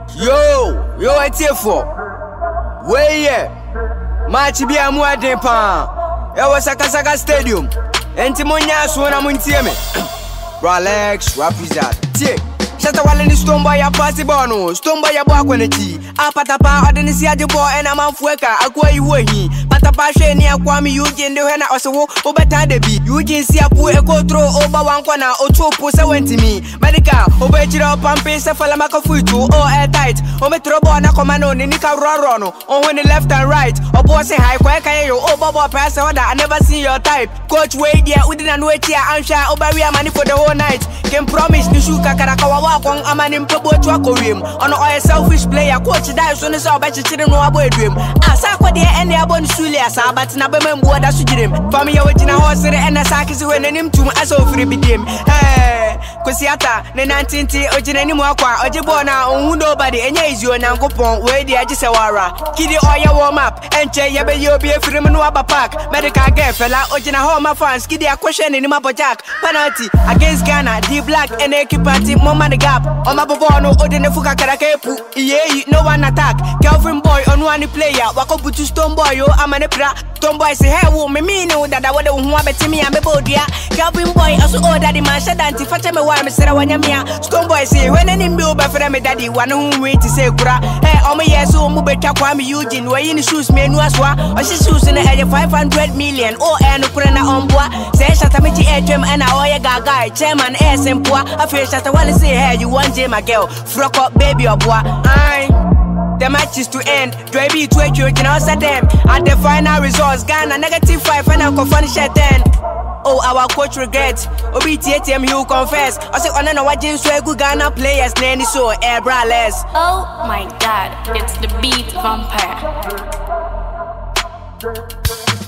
Yo, it's here for. Where yeah. Match be a more depa. It was a Kasaka Stadium. And Timonia Swana Muntieme. Relax, rap is that. Shut the wall in the stone by a passy bono, stone by a bark when a tea. Apatapa, I didn't see a boy and a mouth worker. I go you were he. Patapa, near Kwame Eugene, the Hena also, over Tadabi. Eugene see a poor echo throw over one corner or two posa went to me. Medica, over Chiro Pampesa Falamaka Futu, or airtight, or Metrobona Commando, Nika Rorono, or when the left and right, or bossy high, Quakayo, or Bobo Pass order. I never see your type. Coach Wade, yeah, we didn't wait here and share over money for the whole night. Can promise Nishuka Karakawa. I'm an impossible rim. On a selfish player, coach dies on his about children no avoid dream. As I could any abon Sulia, but Nabam board as you dream. For me, original horse and a sack is when him to as of free begin. Hey, Cosiata, the 19th, original Mwaka, Ojibona, on nobody, and yes, you and Uncle Pong, where the Ajisawara. Kiddy oil warm up, and Chay Yabe be a Fremanwaba Park, Medical Girl, fella, original home fans, Kiddy a question in Mapa Jack, penalty against Ghana, D Black, and a party, Mama the Gap. On my bono, Odin Fuka Karakepu, yeah, no one attack. Calvin boy on one player, Wako to Stone Boy, I'm an Epra. Stone Boy say, hey, woman, me know that I would want to me and Bodia. Calvin boy also ordered the man, Shadanti, Fatama, why Mr. Wanyamia. Stone Boy say, when any bill by Frame Daddy, one who wait to say, Kura, hey, oh, my yes, so Mubeta Kwame Eugene, where in the shoes, me and Waswa, or she shoes in the head of 500 million, or and Prana on bois, say Shatamichi Edgem and Aoya Gaga, Chairman S and Poa, I feel Shatawali say, hey, you want my girl, frock up baby or boy. The match is to end. Do I be 2 you can answer them? At the final results, Ghana -5 and I'll finish at 10. Oh, our coach regrets. OBTM, he will confess. I say, on and watching so good Ghana players, nanny so air braless. Oh my god, it's the beat vampire.